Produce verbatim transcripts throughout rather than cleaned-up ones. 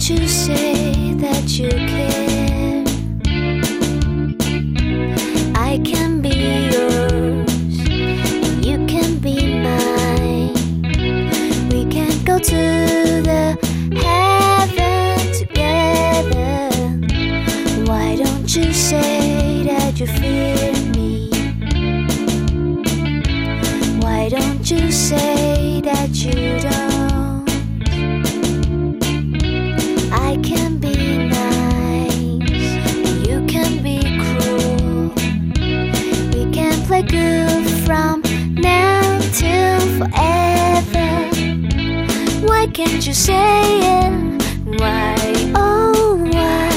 don't you say that you care? I can be yours, you can be mine. We can go to the heaven together. Why don't you say that you fear me? Why don't you say that you don't? I can be nice, you can be cruel. We can play good from now till forever. Why can't you say it? Why, oh why?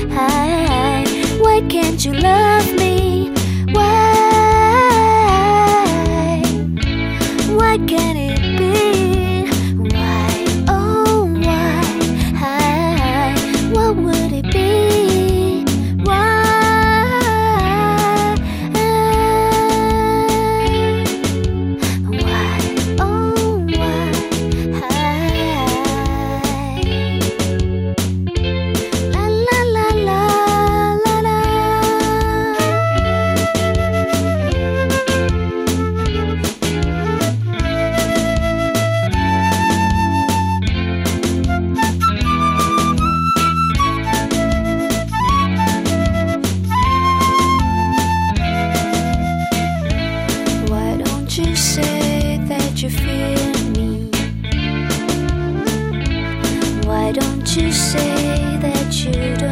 Why can't you love me? Why? Why can't it be? Why, oh why? What would it be? Why? Why, oh why? La la la la la la. Why don't you say that you fear me? Why don't you say that you don't?